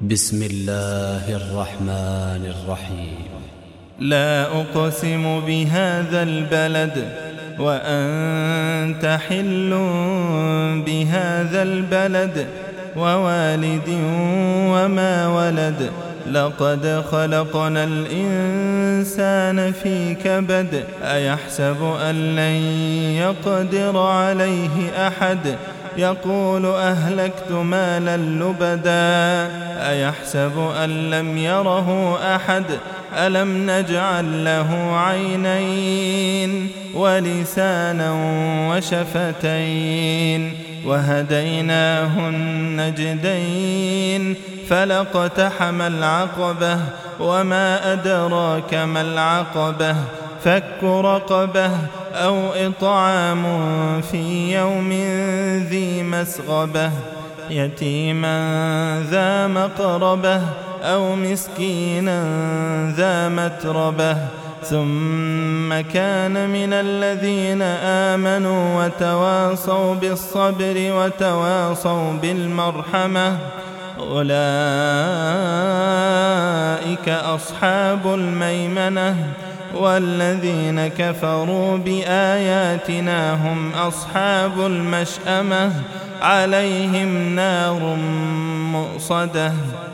بسم الله الرحمن الرحيم. لا أقسم بهذا البلد وأنت حل بهذا البلد ووالد وما ولد. لقد خلقنا الإنسان في كبد. أيحسب أن لن يقدر عليه أحد. يقول أهلكت مالا لبدا. أيحسب أن لم يره أحد. ألم نجعل له عينين ولسانا وشفتين وهديناه النجدين. فلاقتحم العقبة وما أدراك ما العقبة. فك رقبة أو إطعام في يوم ذي مسغبة. يتيما ذا مقربة أو مسكينا ذا متربة. ثم كان من الذين آمنوا وتواصوا بالصبر وتواصوا بالمرحمة. أولئك أصحاب الميمنة. والذين كفروا بآياتنا هم أصحاب المشأمة. عليهم نار مؤصدة.